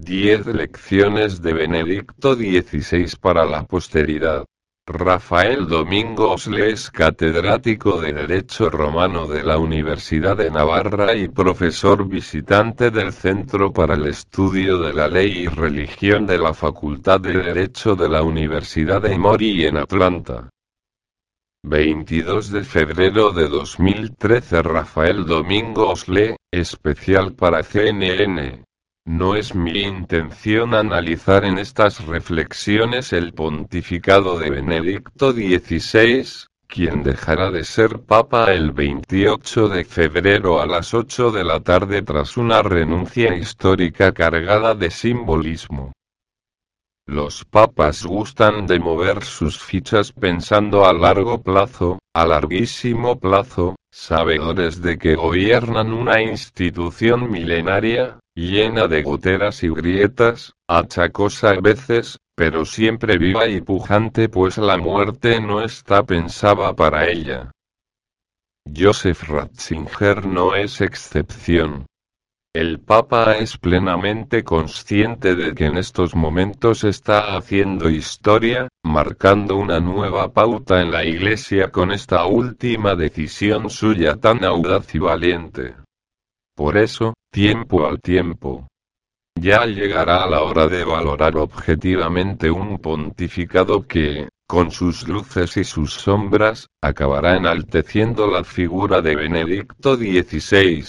10 lecciones de Benedicto XVI para la posteridad. Rafael Domingo Osle es catedrático de Derecho Romano de la Universidad de Navarra y profesor visitante del Centro para el Estudio de la Ley y Religión de la Facultad de Derecho de la Universidad de Emory en Atlanta. 22 de febrero de 2013. Rafael Domingo Osle, especial para CNN. No es mi intención analizar en estas reflexiones el pontificado de Benedicto XVI, quien dejará de ser papa el 28 de febrero a las 8 de la tarde tras una renuncia histórica cargada de simbolismo. Los papas gustan de mover sus fichas pensando a largo plazo, a larguísimo plazo, sabedores de que gobiernan una institución milenaria, llena de goteras y grietas, achacosa a veces, pero siempre viva y pujante, pues la muerte no está pensada para ella. Joseph Ratzinger no es excepción. El Papa es plenamente consciente de que en estos momentos está haciendo historia, marcando una nueva pauta en la Iglesia con esta última decisión suya tan audaz y valiente. Por eso, tiempo al tiempo. Ya llegará la hora de valorar objetivamente un pontificado que, con sus luces y sus sombras, acabará enalteciendo la figura de Benedicto XVI.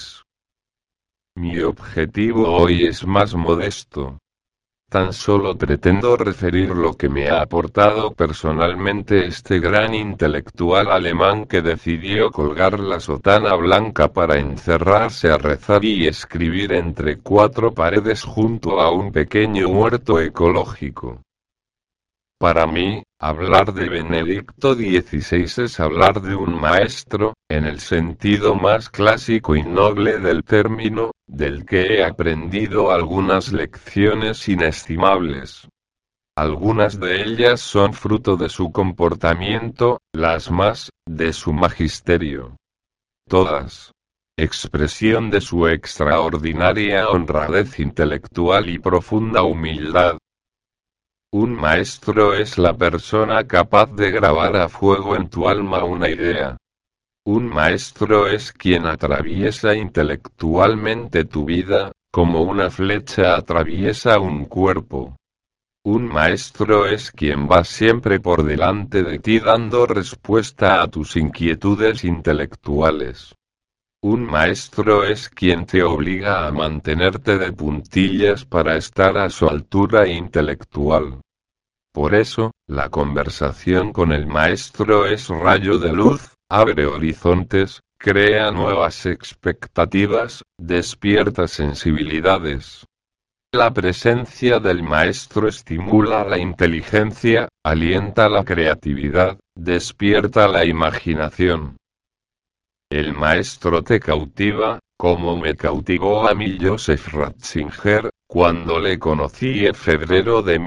Mi objetivo hoy es más modesto. Tan solo pretendo referir lo que me ha aportado personalmente este gran intelectual alemán que decidió colgar la sotana blanca para encerrarse a rezar y escribir entre cuatro paredes junto a un pequeño huerto ecológico. Para mí, hablar de Benedicto XVI es hablar de un maestro, en el sentido más clásico y noble del término, del que he aprendido algunas lecciones inestimables. Algunas de ellas son fruto de su comportamiento, las más, de su magisterio. Todas. Expresión de su extraordinaria honradez intelectual y profunda humildad. Un maestro es la persona capaz de grabar a fuego en tu alma una idea. Un maestro es quien atraviesa intelectualmente tu vida, como una flecha atraviesa un cuerpo. Un maestro es quien va siempre por delante de ti dando respuesta a tus inquietudes intelectuales. Un maestro es quien te obliga a mantenerte de puntillas para estar a su altura intelectual. Por eso, la conversación con el maestro es rayo de luz, abre horizontes, crea nuevas expectativas, despierta sensibilidades. La presencia del maestro estimula la inteligencia, alienta la creatividad, despierta la imaginación. El maestro te cautiva, como me cautivó a mí Joseph Ratzinger, cuando le conocí en febrero de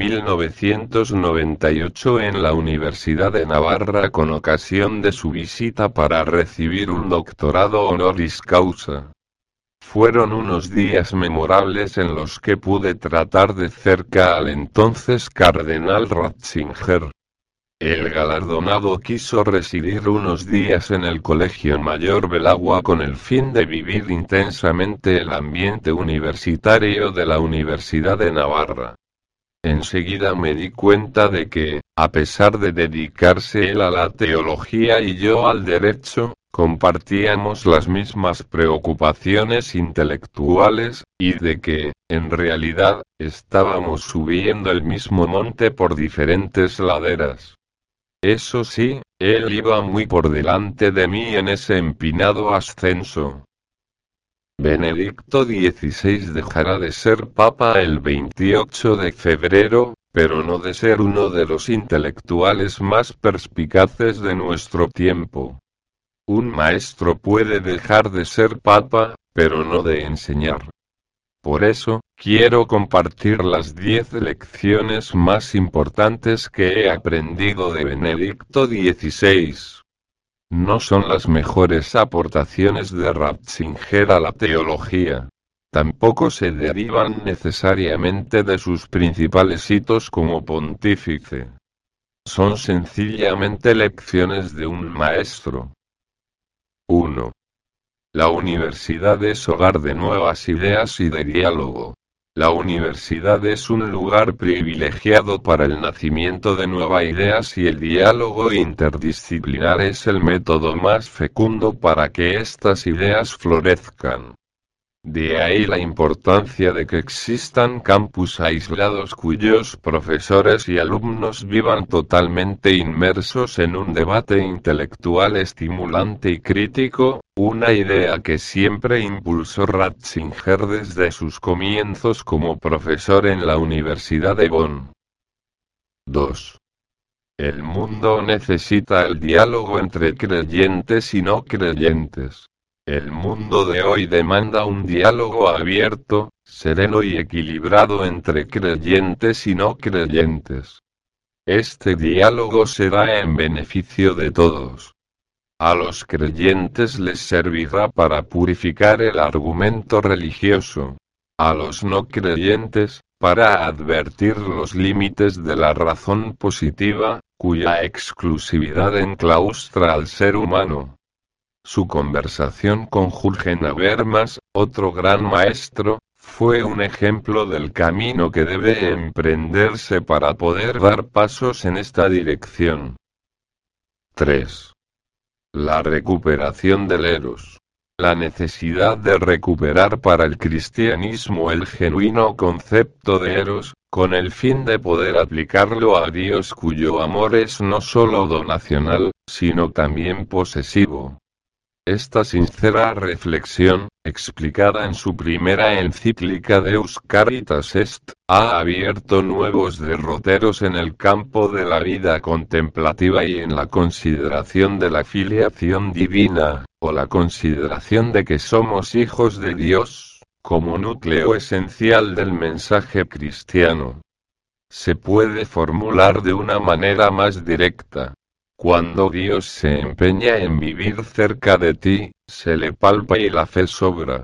1998 en la Universidad de Navarra con ocasión de su visita para recibir un doctorado honoris causa. Fueron unos días memorables en los que pude tratar de cerca al entonces cardenal Ratzinger. El galardonado quiso residir unos días en el Colegio Mayor Belagua con el fin de vivir intensamente el ambiente universitario de la Universidad de Navarra. Enseguida me di cuenta de que, a pesar de dedicarse él a la teología y yo al derecho, compartíamos las mismas preocupaciones intelectuales, y de que, en realidad, estábamos subiendo el mismo monte por diferentes laderas. Eso sí, él iba muy por delante de mí en ese empinado ascenso. Benedicto XVI dejará de ser papa el 28 de febrero, pero no de ser uno de los intelectuales más perspicaces de nuestro tiempo. Un maestro puede dejar de ser papa, pero no de enseñar. Por eso, quiero compartir las 10 lecciones más importantes que he aprendido de Benedicto XVI. No son las mejores aportaciones de Ratzinger a la teología. Tampoco se derivan necesariamente de sus principales hitos como pontífice. Son sencillamente lecciones de un maestro. 1. La universidad es hogar de nuevas ideas y de diálogo. La universidad es un lugar privilegiado para el nacimiento de nuevas ideas y el diálogo interdisciplinar es el método más fecundo para que estas ideas florezcan. De ahí la importancia de que existan campus aislados cuyos profesores y alumnos vivan totalmente inmersos en un debate intelectual estimulante y crítico, una idea que siempre impulsó Ratzinger desde sus comienzos como profesor en la Universidad de Bonn. 2. El mundo necesita el diálogo entre creyentes y no creyentes. El mundo de hoy demanda un diálogo abierto, sereno y equilibrado entre creyentes y no creyentes. Este diálogo se da en beneficio de todos. A los creyentes les servirá para purificar el argumento religioso. A los no creyentes, para advertir los límites de la razón positiva, cuya exclusividad enclaustra al ser humano. Su conversación con Jürgen Habermas, otro gran maestro, fue un ejemplo del camino que debe emprenderse para poder dar pasos en esta dirección. 3. La recuperación del eros. La necesidad de recuperar para el cristianismo el genuino concepto de eros, con el fin de poder aplicarlo a Dios cuyo amor es no solo donacional, sino también posesivo. Esta sincera reflexión, explicada en su primera encíclica Deus Caritas Est, ha abierto nuevos derroteros en el campo de la vida contemplativa y en la consideración de la filiación divina, o la consideración de que somos hijos de Dios, como núcleo esencial del mensaje cristiano. Se puede formular de una manera más directa. Cuando Dios se empeña en vivir cerca de ti, se le palpa y la fe sobra.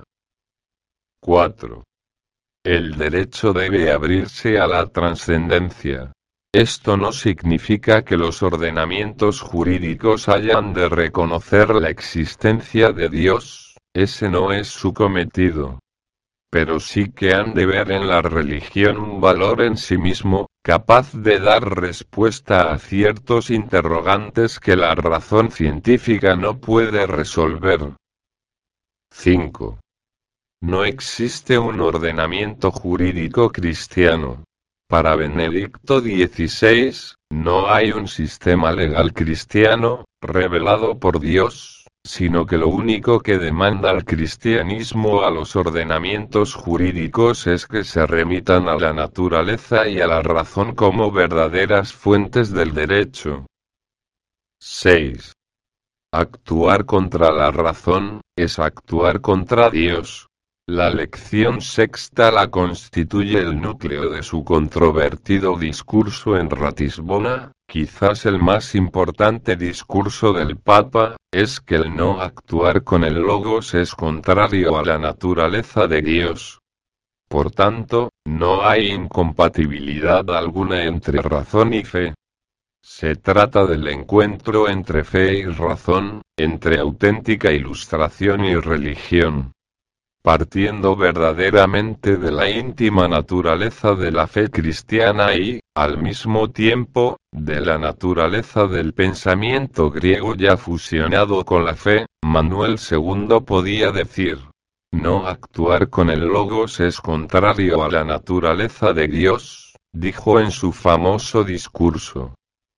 4. El derecho debe abrirse a la trascendencia. Esto no significa que los ordenamientos jurídicos hayan de reconocer la existencia de Dios, ese no es su cometido. Pero sí que han de ver en la religión un valor en sí mismo, capaz de dar respuesta a ciertos interrogantes que la razón científica no puede resolver. 5. No existe un ordenamiento jurídico cristiano. Para Benedicto XVI, no hay un sistema legal cristiano, revelado por Dios, sino que lo único que demanda el cristianismo a los ordenamientos jurídicos es que se remitan a la naturaleza y a la razón como verdaderas fuentes del derecho. 6. Actuar contra la razón, es actuar contra Dios. La lección sexta la constituye el núcleo de su controvertido discurso en Ratisbona, quizás el más importante discurso del Papa, es que el no actuar con el Logos es contrario a la naturaleza de Dios. Por tanto, no hay incompatibilidad alguna entre razón y fe. Se trata del encuentro entre fe y razón, entre auténtica ilustración y religión. Partiendo verdaderamente de la íntima naturaleza de la fe cristiana y, al mismo tiempo, de la naturaleza del pensamiento griego ya fusionado con la fe, Manuel II podía decir: no actuar con el Logos es contrario a la naturaleza de Dios, dijo en su famoso discurso.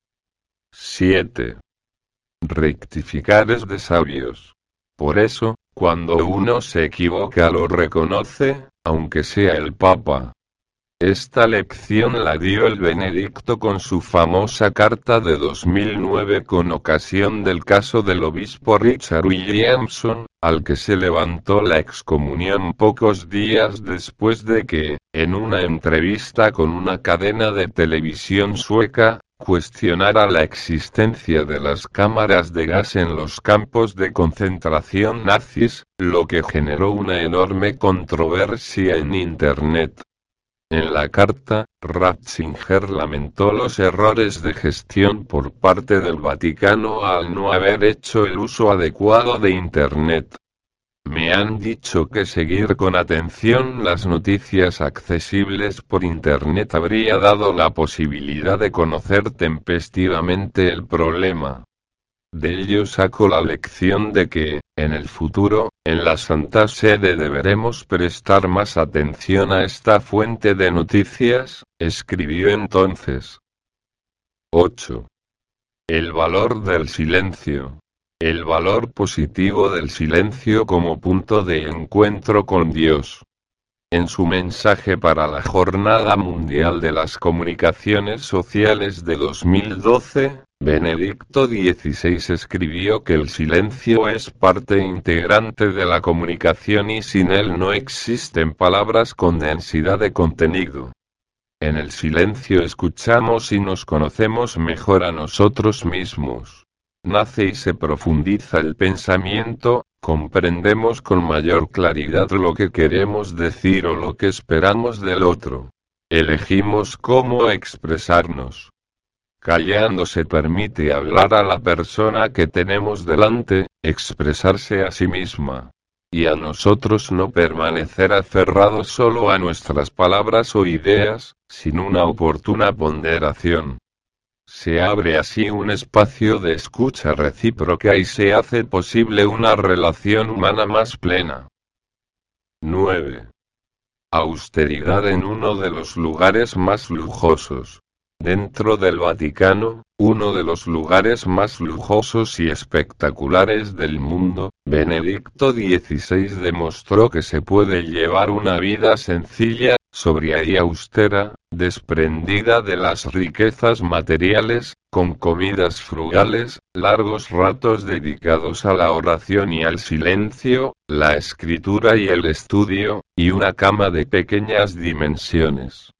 7. Rectificar es de sabios. Por eso, cuando uno se equivoca lo reconoce, aunque sea el Papa. Esta lección la dio el Benedicto con su famosa carta de 2009 con ocasión del caso del obispo Richard Williamson, al que se levantó la excomunión pocos días después de que, en una entrevista con una cadena de televisión sueca, cuestionara la existencia de las cámaras de gas en los campos de concentración nazis, lo que generó una enorme controversia en Internet. En la carta, Ratzinger lamentó los errores de gestión por parte del Vaticano al no haber hecho el uso adecuado de Internet. Me han dicho que seguir con atención las noticias accesibles por Internet habría dado la posibilidad de conocer tempestivamente el problema. De ello saco la lección de que, en el futuro, en la Santa Sede deberemos prestar más atención a esta fuente de noticias, escribió entonces. 8. El valor del silencio. El valor positivo del silencio como punto de encuentro con Dios. En su mensaje para la Jornada Mundial de las Comunicaciones Sociales de 2012, Benedicto XVI escribió que el silencio es parte integrante de la comunicación y sin él no existen palabras con densidad de contenido. En el silencio escuchamos y nos conocemos mejor a nosotros mismos. Nace y se profundiza el pensamiento, comprendemos con mayor claridad lo que queremos decir o lo que esperamos del otro. Elegimos cómo expresarnos. Callando se permite hablar a la persona que tenemos delante, expresarse a sí misma. Y a nosotros no permanecer aferrados solo a nuestras palabras o ideas, sin una oportuna ponderación. Se abre así un espacio de escucha recíproca y se hace posible una relación humana más plena. 9. Austeridad en uno de los lugares más lujosos. Dentro del Vaticano, uno de los lugares más lujosos y espectaculares del mundo, Benedicto XVI demostró que se puede llevar una vida sencilla, sobria y austera, desprendida de las riquezas materiales, con comidas frugales, largos ratos dedicados a la oración y al silencio, la escritura y el estudio, y una cama de pequeñas dimensiones.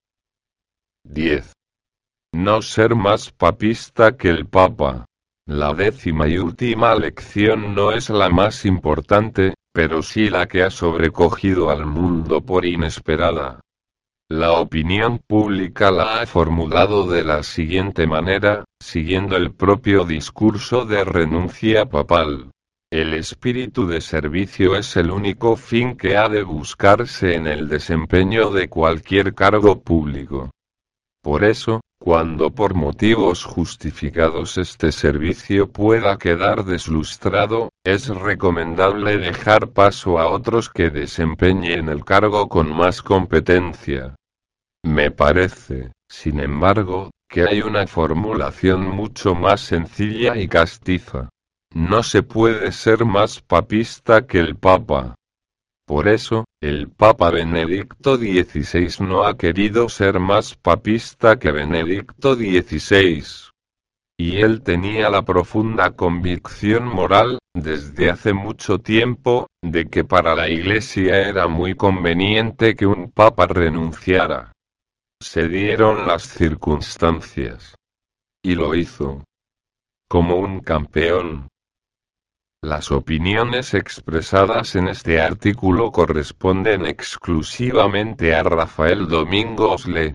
10. No ser más papista que el Papa. La 10ª y última lección no es la más importante, pero sí la que ha sobrecogido al mundo por inesperada. La opinión pública la ha formulado de la siguiente manera, siguiendo el propio discurso de renuncia papal. El espíritu de servicio es el único fin que ha de buscarse en el desempeño de cualquier cargo público. Por eso, cuando por motivos justificados este servicio pueda quedar deslustrado, es recomendable dejar paso a otros que desempeñen el cargo con más competencia. Me parece, sin embargo, que hay una formulación mucho más sencilla y castiza. No se puede ser más papista que el Papa. Por eso, el Papa Benedicto XVI no ha querido ser más papista que Benedicto XVI. Y él tenía la profunda convicción moral, desde hace mucho tiempo, de que para la Iglesia era muy conveniente que un Papa renunciara. Se dieron las circunstancias. Y lo hizo. Como un campeón. Las opiniones expresadas en este artículo corresponden exclusivamente a Rafael Domingo Osle.